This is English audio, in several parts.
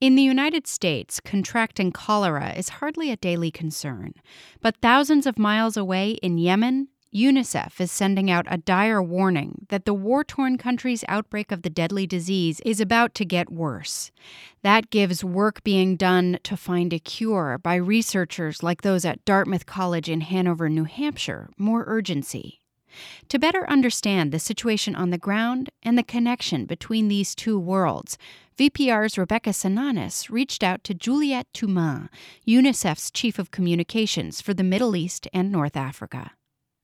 In the United States, contracting cholera is hardly a daily concern. But thousands of miles away in Yemen, UNICEF is sending out a dire warning that the war-torn country's outbreak of the deadly disease is about to get worse. That gives work being done to find a cure by researchers like those at Dartmouth College in Hanover, New Hampshire, more urgency. To better understand the situation on the ground and the connection between these two worlds, VPR's Rebecca Sananes reached out to Juliette Touma, UNICEF's Chief of Communications for the Middle East and North Africa.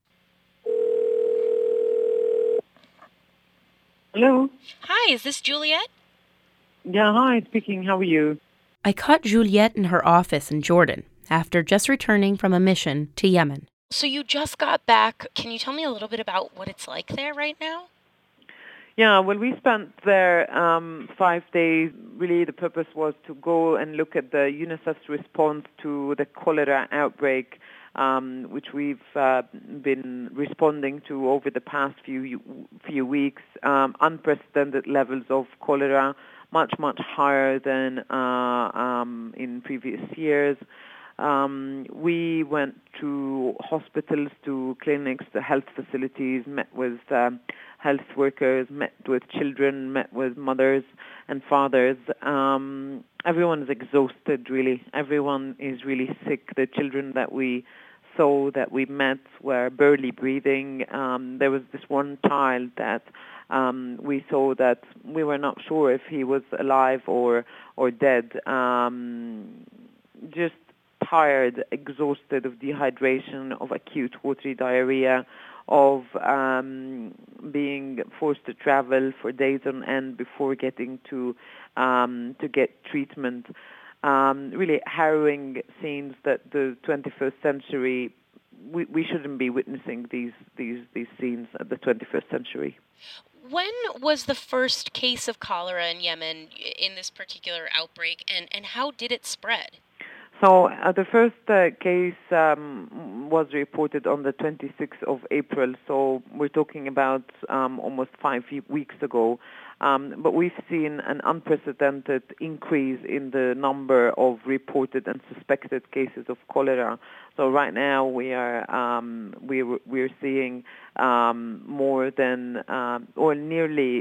Hello? Hi, is this Juliette? Yeah, hi, speaking. How are you? I caught Juliette in her office in Jordan after just returning from a mission to Yemen. So you just got back. Can you tell me a little bit about what it's like there right now? Yeah, well, we spent there 5 days. Really, the purpose was to go and look at the UNICEF's response to the cholera outbreak, which we've been responding to over the past few weeks. Unprecedented levels of cholera, much higher than in previous years. We went to hospitals, to clinics, to health facilities, met with health workers, met with children, met with mothers and fathers. Everyone is exhausted, really. Everyone is really sick. The children that we saw, that we met, were barely breathing. There was this one child that we saw that we were not sure if he was alive or dead. Just tired, exhausted of dehydration, of acute watery diarrhea, of being forced to travel for days on end before getting to get treatment. Really harrowing scenes that the 21st century, we shouldn't be witnessing these scenes at the 21st century. When was the first case of cholera in Yemen in this particular outbreak, and how did it spread? So the first case was reported on the 26th of April, so we're talking about almost 5 weeks ago. But we've seen an unprecedented increase in the number of reported and suspected cases of cholera. So right now we're seeing more than or nearly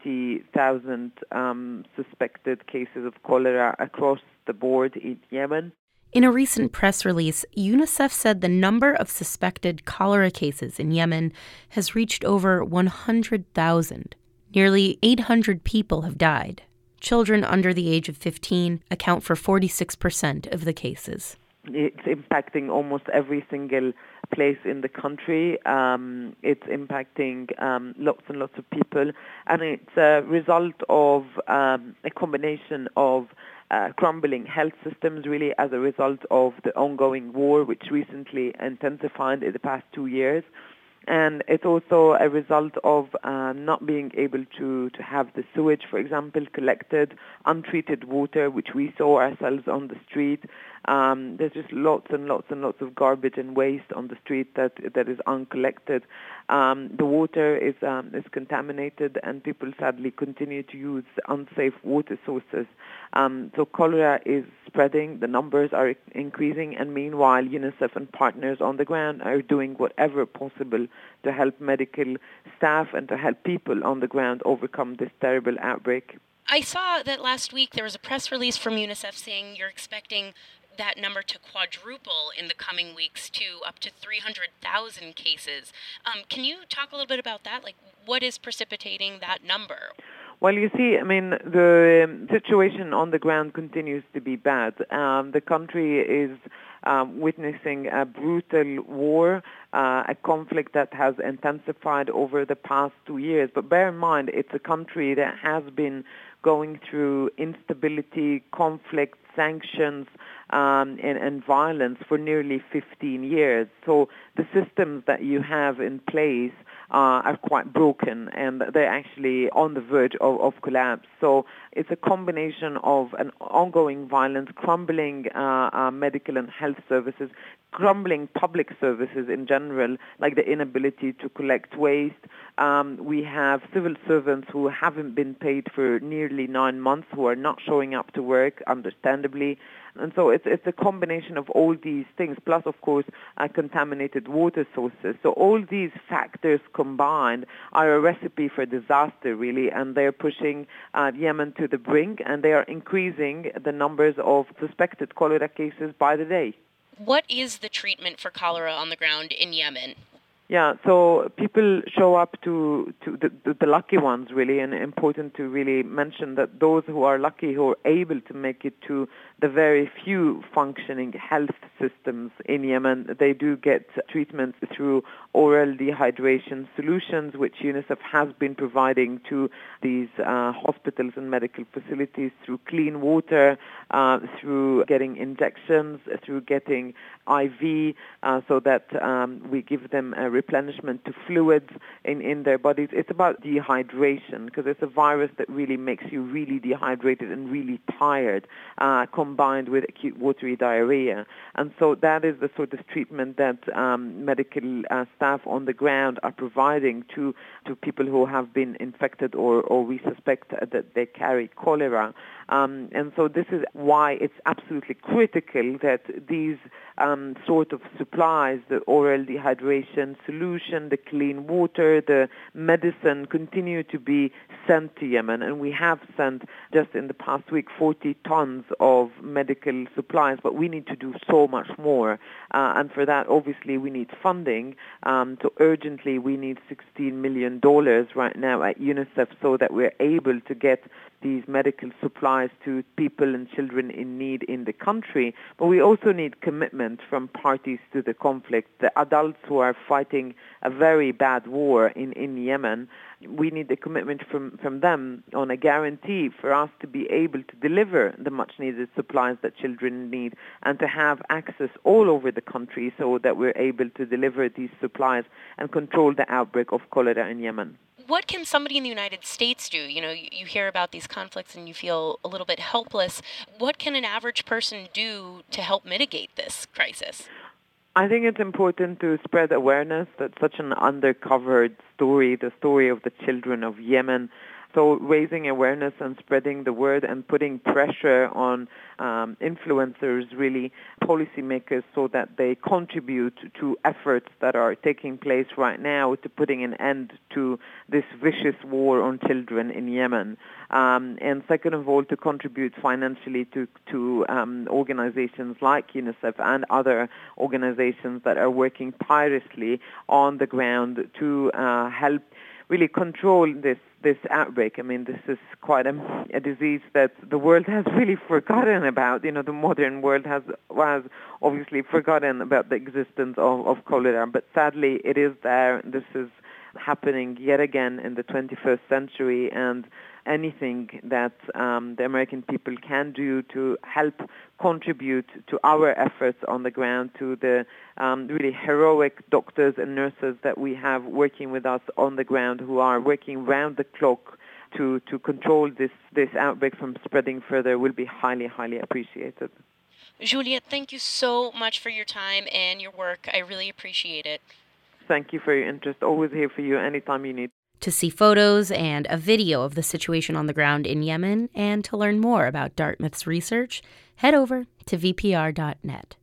80,000 suspected cases of cholera across the board in Yemen. In a recent press release, UNICEF said the number of suspected cholera cases in Yemen has reached over 100,000. Nearly 800 people have died. Children under the age of 15 account for 46% of the cases. It's impacting almost every single place in the country. It's impacting lots and lots of people, and it's a result of a combination of crumbling health systems, really, as a result of the ongoing war, which recently intensified in the past 2 years. And it's also a result of not being able to have the sewage, for example, collected, untreated water, which we saw ourselves on the street. There's just lots and lots and lots of garbage and waste on the street that is uncollected. The water is contaminated, and people sadly continue to use unsafe water sources. So cholera is spreading, the numbers are increasing, and meanwhile UNICEF and partners on the ground are doing whatever possible to help medical staff and to help people on the ground overcome this terrible outbreak. I saw that last week there was a press release from UNICEF saying you're expecting that number to quadruple in the coming weeks to up to 300,000 cases. Can you talk a little bit about that? Like, what is precipitating that number? Well, you see, I mean, the situation on the ground continues to be bad. The country is witnessing a brutal war, a conflict that has intensified over the past 2 years. But bear in mind, it's a country that has been going through instability, conflict, sanctions, and violence for nearly 15 years. So the systems that you have in place are quite broken, and they're actually on the verge of collapse. So it's a combination of an ongoing violence, crumbling medical and health services, crumbling public services in general, like the inability to collect waste. We have civil servants who haven't been paid for nearly 9 months, who are not showing up to work, understandably. And so it's a combination of all these things, plus, of course, contaminated water sources. So all these factors combined are a recipe for disaster, really, and they're pushing Yemen to the brink, and they are increasing the numbers of suspected cholera cases by the day. What is the treatment for cholera on the ground in Yemen? Yeah, so people show up to the lucky ones, really, and important to really mention that those who are lucky, who are able to make it to the very few functioning health systems in Yemen, they do get treatment through oral dehydration solutions, which UNICEF has been providing to these hospitals and medical facilities through clean water, through getting injections, through getting IV, so that we give them a replenishment to fluids in their bodies. It's about dehydration, because it's a virus that really makes you really dehydrated and really tired, combined with acute watery diarrhea. And so that is the sort of treatment that medical staff on the ground are providing to people who have been infected or we suspect that they carry cholera. And so this is why it's absolutely critical that these sort of supplies, the oral dehydration solution, the clean water, the medicine, continue to be sent to Yemen. And we have sent, just in the past week, 40 tons of medical supplies, but we need to do so much more. And for that, obviously, we need funding. So urgently, we need $16 million right now at UNICEF so that we're able to get these medical supplies to people and children in need in the country. But we also need commitment from parties to the conflict, the adults who are fighting a very bad war in Yemen. We need the commitment from them on a guarantee for us to be able to deliver the much-needed supplies that children need and to have access all over the country so that we're able to deliver these supplies and control the outbreak of cholera in Yemen. What can somebody in the United States do? You know, you hear about these conflicts and you feel a little bit helpless. What can an average person do to help mitigate this crisis? I think it's important to spread awareness that such an undercovered story, the story of the children of Yemen. So raising awareness and spreading the word and putting pressure on influencers, really policymakers, so that they contribute to efforts that are taking place right now to putting an end to this vicious war on children in Yemen. And second of all, to contribute financially to organizations like UNICEF and other organizations that are working tirelessly on the ground to help really control this outbreak. I mean, this is quite a disease that the world has really forgotten about. You know, the modern world has obviously forgotten about the existence of cholera, but sadly it is there. This is happening yet again in the 21st century, and anything that the American people can do to help contribute to our efforts on the ground, to the really heroic doctors and nurses that we have working with us on the ground, who are working round the clock to control this outbreak from spreading further, will be highly, highly appreciated. Juliette, thank you so much for your time and your work. I really appreciate it. Thank you for your interest. Always here for you anytime you need. To see photos and a video of the situation on the ground in Yemen and to learn more about Dartmouth's research, head over to vpr.net.